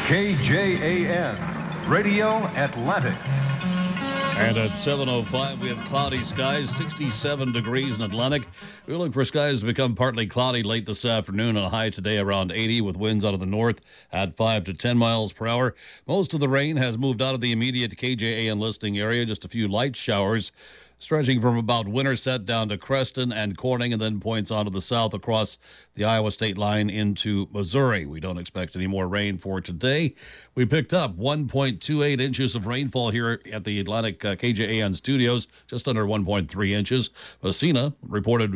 KJAN, Radio Atlantic. And at 7:05, we have cloudy skies, 67 degrees in Atlantic. We look for skies to become partly cloudy late this afternoon, and a high today around 80 with winds out of the north at 5 to 10 miles per hour. Most of the rain has moved out of the immediate KJAN listing area, just a few light showers stretching from about Winterset down to Creston and Corning, and then points on to the south across the Iowa state line into Missouri. We don't expect any more rain for today. We picked up 1.28 inches of rainfall here at the Atlantic KJAN studios, just under 1.3 inches. Messina reported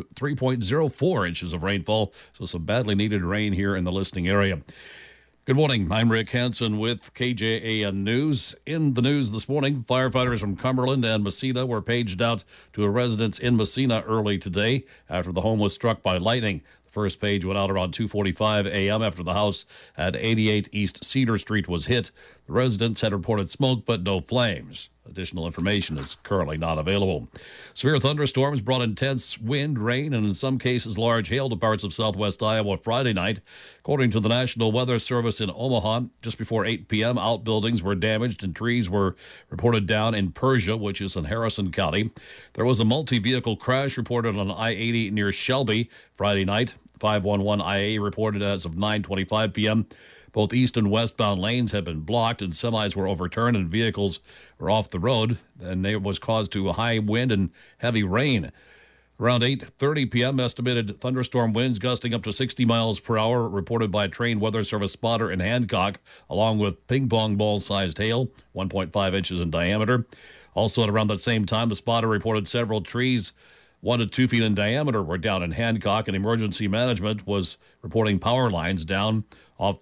3.04 inches of rainfall, so some badly needed rain here in the listing area. Good morning. I'm Rick Hansen with KJAN News. In the news this morning, firefighters from Cumberland and Messina were paged out to a residence in Messina early today after the home was struck by lightning. The first page went out around 2:45 a.m. after the house at 88 East Cedar Street was hit. The residents had reported smoke but no flames. Additional information is currently not available. Severe thunderstorms brought intense wind, rain, and in some cases large hail to parts of southwest Iowa Friday night. According to the National Weather Service in Omaha, just before 8 p.m., outbuildings were damaged and trees were reported down in Persia, which is in Harrison County. There was a multi-vehicle crash reported on I-80 near Shelby Friday night. 511 IA reported as of 9:25 p.m. Both east and westbound lanes had been blocked, and semis were overturned and vehicles were off the road. And it was caused to a high wind and heavy rain. Around 8:30 p.m., estimated thunderstorm winds gusting up to 60 miles per hour reported by a trained Weather Service spotter in Hancock, along with ping-pong ball-sized hail, 1.5 inches in diameter. Also at around that same time, the spotter reported several trees 1 to 2 feet in diameter were down in Hancock, and emergency management was reporting power lines down off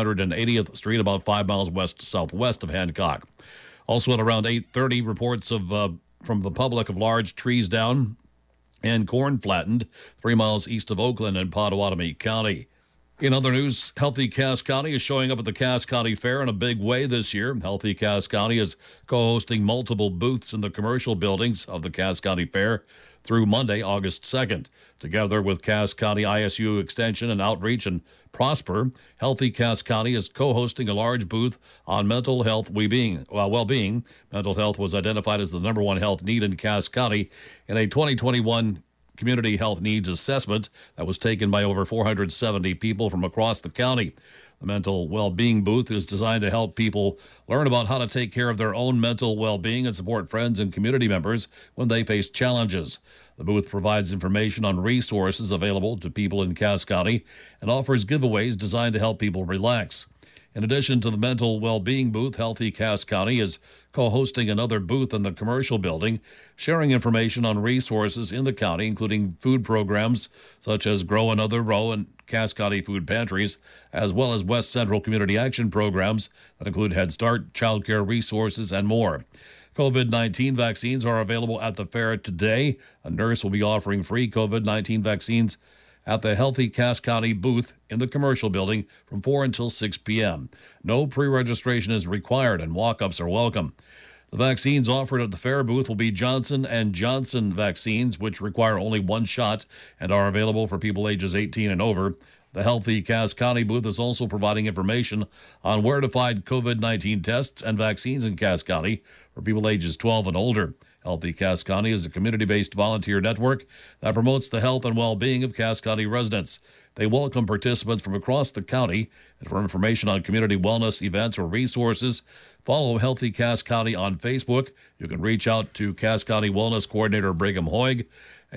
380th Street, about 5 miles west-southwest of Hancock. Also at around 8:30, reports of from the public of large trees down and corn flattened 3 miles east of Oakland and Pottawatomie County. In other news, Healthy Cass County is showing up at the Cass County Fair in a big way this year. Healthy Cass County is co-hosting multiple booths in the commercial buildings of the Cass County Fair through Monday, August 2nd. Together with Cass County ISU Extension and Outreach and Prosper, Healthy Cass County is co-hosting a large booth on mental health well-being. Mental health was identified as the number one health need in Cass County in a 2021 Community Health Needs Assessment that was taken by over 470 people from across the county. The mental well-being booth is designed to help people learn about how to take care of their own mental well-being and support friends and community members when they face challenges. The booth provides information on resources available to people in Cass County and offers giveaways designed to help people relax. In addition to the mental well-being booth, Healthy Cass County is co-hosting another booth in the commercial building, sharing information on resources in the county, including food programs such as Grow Another Row and Cass County food pantries, as well as West Central Community Action programs that include Head Start, child care resources, and more. COVID-19 vaccines are available at the fair today. A nurse will be offering free COVID-19 vaccines at the Healthy Cass County booth in the commercial building from 4 until 6 p.m. No pre-registration is required, and walk-ups are welcome. The vaccines offered at the fair booth will be Johnson & Johnson vaccines, which require only one shot and are available for people ages 18 and over. The Healthy Cass County booth is also providing information on where to find COVID-19 tests and vaccines in Cass County for people ages 12 and older. Healthy Cass County is a community-based volunteer network that promotes the health and well-being of Cass County residents. They welcome participants from across the county, and for information on community wellness events or resources, follow Healthy Cass County on Facebook. You can reach out to Cass County Wellness Coordinator Brigham Hoig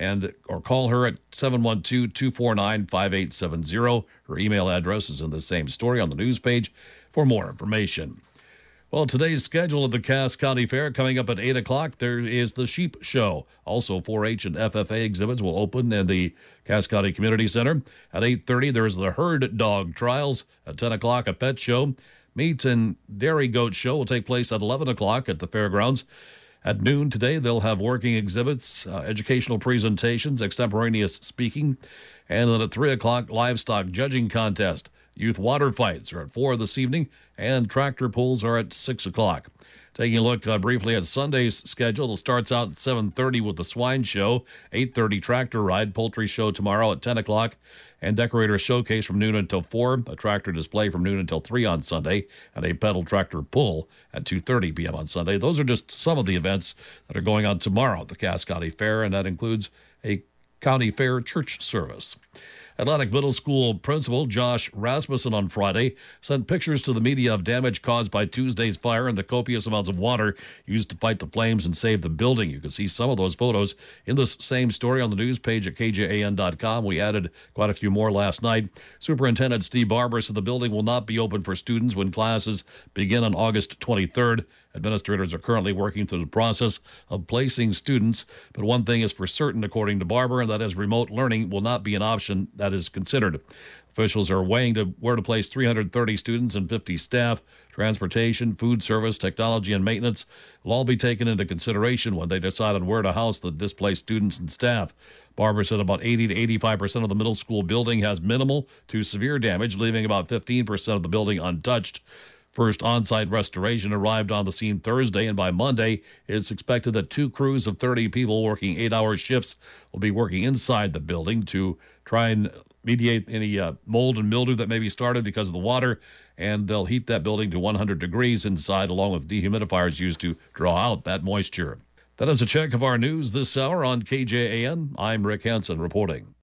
or call her at 712-249-5870. Her email address is in the same story on the news page for more information. Well, today's schedule of the Cass County Fair coming up at 8 o'clock, there is the Sheep Show. Also, 4-H and FFA exhibits will open in the Cass County Community Center. At 8:30, there's the Herd Dog Trials. At 10 o'clock, a pet show. Meat and Dairy Goat Show will take place at 11 o'clock at the fairgrounds. At noon today, they'll have working exhibits, educational presentations, extemporaneous speaking, and then at 3 o'clock, livestock judging contest. Youth water fights are at 4 this evening, and tractor pulls are at 6 o'clock. Taking a look briefly at Sunday's schedule, it starts out at 7:30 with the swine show, 8:30 tractor ride, poultry show tomorrow at 10 o'clock, and decorator showcase from noon until 4, a tractor display from noon until 3 on Sunday, and a pedal tractor pull at 2:30 p.m. on Sunday. Those are just some of the events that are going on tomorrow at the Cass County Fair, and that includes a County Fair church service. Atlantic Middle School principal Josh Rasmussen on Friday sent pictures to the media of damage caused by Tuesday's fire and the copious amounts of water used to fight the flames and save the building. You can see some of those photos in this same story on the news page at kjan.com. We added quite a few more last night. Superintendent Steve Barber said the building will not be open for students when classes begin on August 23rd. Administrators are currently working through the process of placing students, but one thing is for certain, according to Barber, and that is remote learning will not be an option that is considered. Officials are weighing where to place 330 students and 50 staff. Transportation, food service, technology, and maintenance will all be taken into consideration when they decide on where to house the displaced students and staff. Barber said about 80 to 85% of the middle school building has minimal to severe damage, leaving about 15% of the building untouched. First on-site restoration arrived on the scene Thursday, and by Monday, it's expected that 2 crews of 30 people working 8-hour shifts will be working inside the building to try and mediate any mold and mildew that may be started because of the water, and they'll heat that building to 100 degrees inside, along with dehumidifiers used to draw out that moisture. That is a check of our news this hour on KJAN. I'm Rick Hansen reporting.